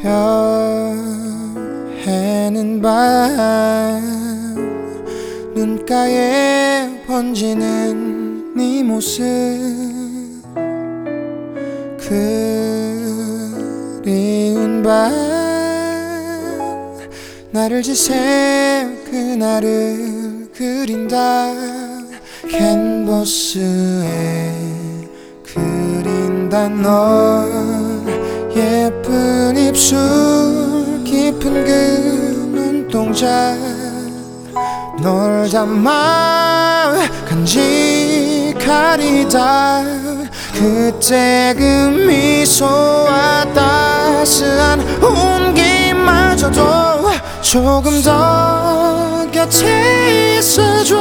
해는 밤 눈가에 번지는 네 모습 그리운 밤 나를 지새 그날을 그린다 캔버스에 그린다 널 예쁜 입술 깊은 그 눈동자 널 담아 간직하리다 그때 그 미소와 따스한 온기마저도 조금 더 곁에 있어줘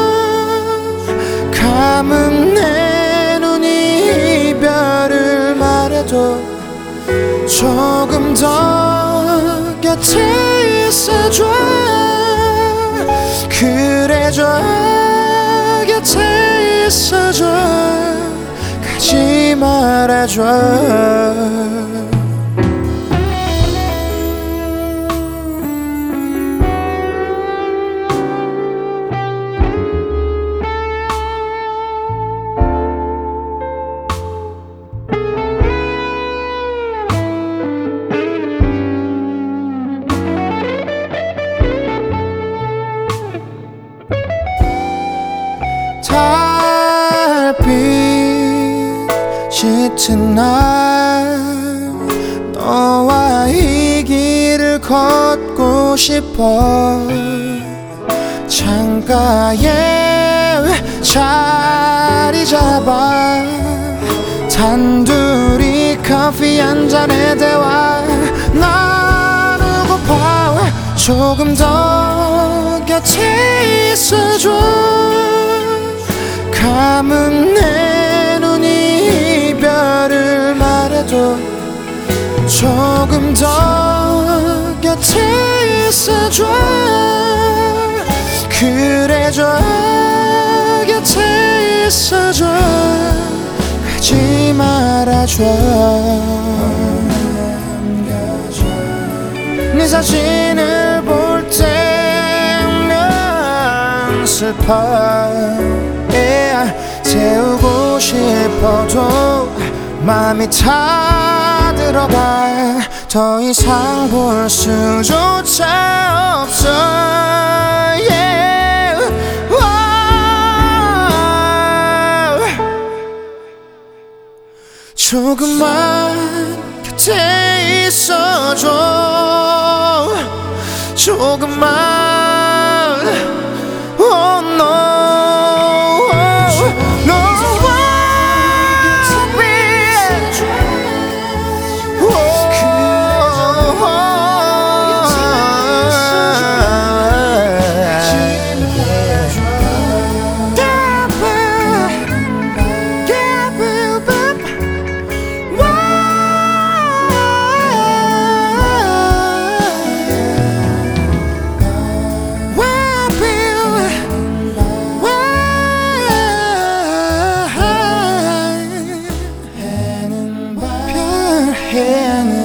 감은 내 눈이 이별을 말해도 조금 더 곁에 있어줘 그래줘 곁에 있어줘 가지 말아줘 달빛 짙은 날 너와 이 길을 걷고 싶어 창가에 자리 잡아 단둘이 커피 한 잔에 대화 나누고파 조금 더 곁에 있어줘 감은 내 눈이 이별을 말해도 조금 더 곁에 있어줘 그래줘 곁에 있어줘 가지 말아줘 네 사진을 볼 때면 슬퍼 세우고 싶어도 맘이 타들어가 더 이상 볼 수조차 없어 yeah. 조금만 곁에 있어줘 조금만 oh no 해는